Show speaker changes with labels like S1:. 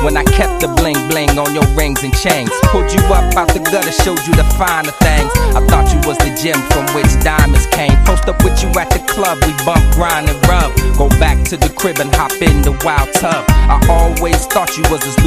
S1: when I kept the bling bling on your rings and chains. Pulled you up out the gutter, showed you the finer things. I thought you was the gem from which diamonds came. Post up with you at the club, we bump, grind and rub. Go back to the crib and hop in the wild tub. I always thought you was as